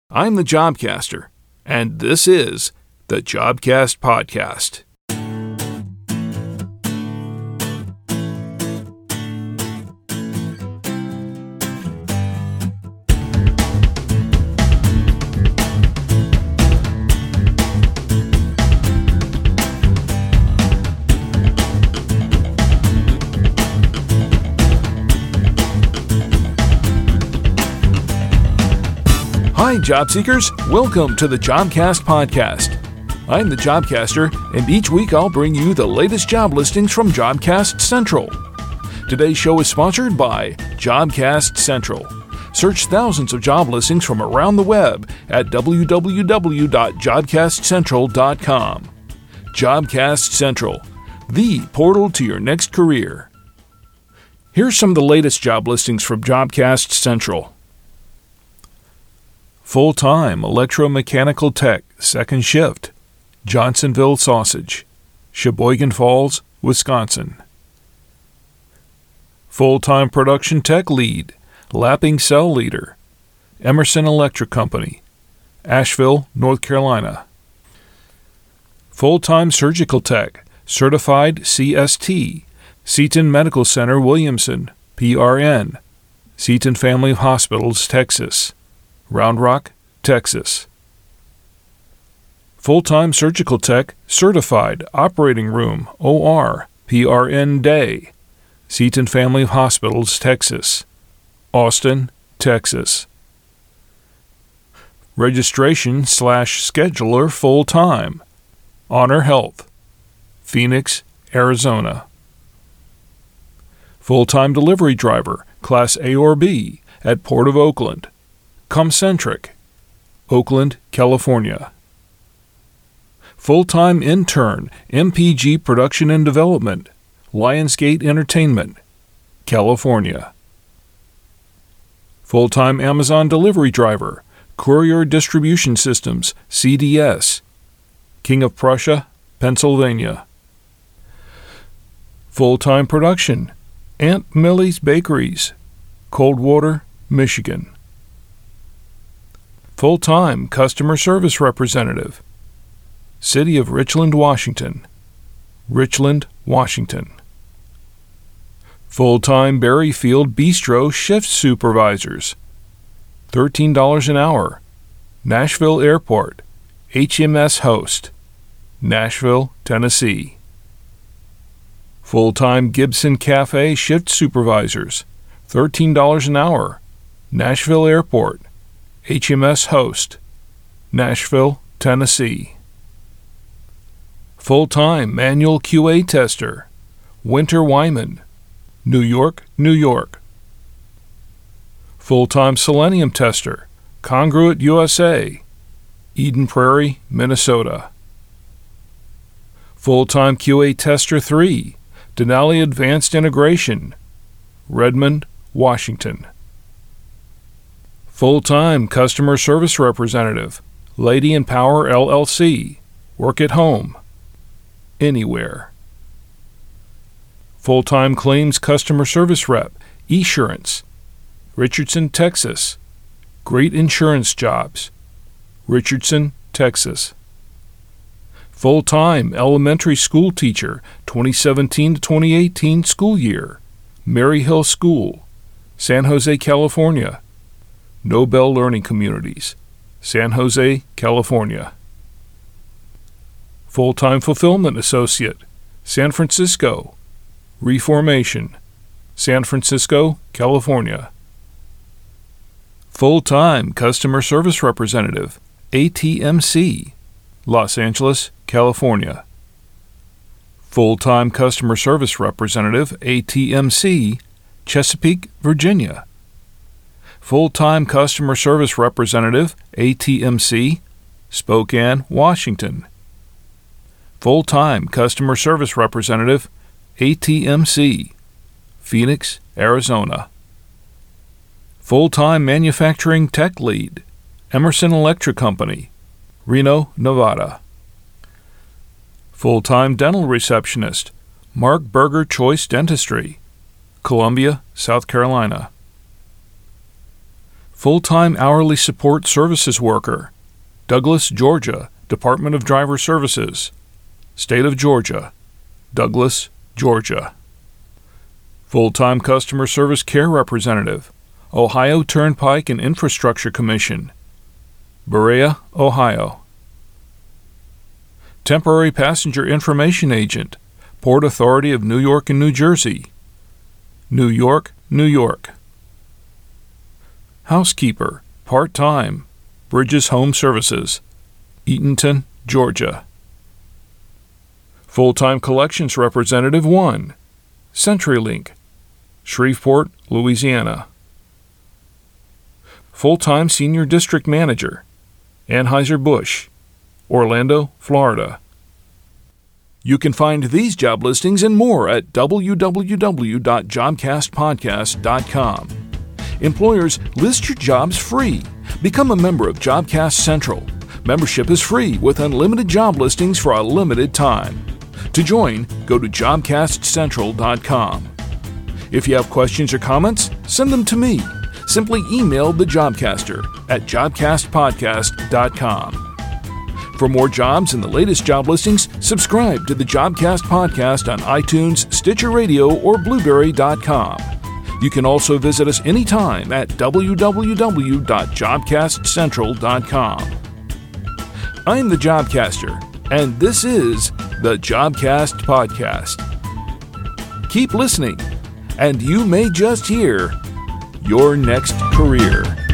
I'm the Jobcaster, and this is the Jobcast Podcast. Hi, job seekers. Welcome to the Jobcast Podcast. I'm the Jobcaster, and each week I'll bring you the latest job listings from Jobcast Central. Today's show is sponsored by Jobcast Central. Search thousands of job listings from around the web at www.jobcastcentral.com. Jobcast Central, the portal to your next career. Here's some of the latest job listings from Jobcast Central. Full-time electromechanical tech, second shift, Johnsonville Sausage, Sheboygan Falls, Wisconsin. Full-time production tech lead, lapping cell leader, Emerson Electric Company, Asheville, North Carolina. Full-time surgical tech, certified CST, Seton Medical Center, Williamson, PRN, Seton Family of Hospitals, Texas. Round Rock, Texas. Full-time surgical tech, certified operating room, OR, PRN Day, Seton Family of Hospitals, Texas. Austin, Texas. Registration/scheduler full-time, Honor Health, Phoenix, Arizona. Full-time delivery driver, Class A or B, at Port of Oakland, Comcentric, Oakland, California. Full-time intern, MPG Production and Development, Lionsgate Entertainment, California. Full-time Amazon delivery driver, Courier Distribution Systems, CDS, King of Prussia, Pennsylvania. Full-time production, Aunt Millie's Bakeries, Coldwater, Michigan. Full-time customer service representative, City of Richland, Washington, Richland, Washington. Full-time Berryfield Bistro shift supervisors, $13 an hour, Nashville Airport, HMS Host, Nashville, Tennessee. Full-time Gibson Cafe shift supervisors, $13 an hour, Nashville Airport, HMS Host, Nashville, Tennessee. Full-time manual QA tester, Winter Wyman, New York, New York. Full-time selenium tester, Congruent USA, Eden Prairie, Minnesota. Full-time QA tester 3, Denali Advanced Integration, Redmond, Washington. Full-time customer service representative, Lady and Power LLC, work at home, anywhere. Full-time claims customer service rep, Esurance, Richardson, Texas, Great Insurance Jobs, Richardson, Texas. Full-time elementary school teacher, 2017 to 2018 school year, Maryhill School, San Jose, California. Nobel Learning Communities, San Jose, California. Full-time Fulfillment Associate, San Francisco, Reformation, San Francisco, California. Full-time Customer Service Representative, ATMC, Los Angeles, California. Full-time Customer Service Representative, ATMC, Chesapeake, Virginia. Full-time Customer Service Representative, ATMC, Spokane, Washington. Full-time Customer Service Representative, ATMC, Phoenix, Arizona. Full-time Manufacturing Tech Lead, Emerson Electric Company, Reno, Nevada. Full-time Dental Receptionist, Mark Berger Choice Dentistry, Columbia, South Carolina. Full-time hourly support services worker, Douglas, Georgia, Department of Driver Services, State of Georgia, Douglas, Georgia. Full-time customer service care representative, Ohio Turnpike and Infrastructure Commission, Berea, Ohio. Temporary passenger information agent, Port Authority of New York and New Jersey, New York, New York. Housekeeper, part-time, Bridges Home Services, Eatonton, Georgia. Full-time collections representative 1, CenturyLink, Shreveport, Louisiana. Full-time senior district manager, Anheuser-Busch, Orlando, Florida. You can find these job listings and more at www.jobcastpodcast.com. Employers, list your jobs free. Become a member of Jobcast Central. Membership is free with unlimited job listings for a limited time. To join, go to jobcastcentral.com. If you have questions or comments, send them to me. Simply email the Jobcaster at jobcastpodcast.com. For more jobs and the latest job listings, subscribe to the Jobcast podcast on iTunes, Stitcher Radio, or Blueberry.com. You can also visit us anytime at www.jobcastcentral.com. I'm the Jobcaster, and this is the Jobcast Podcast. Keep listening, and you may just hear your next career.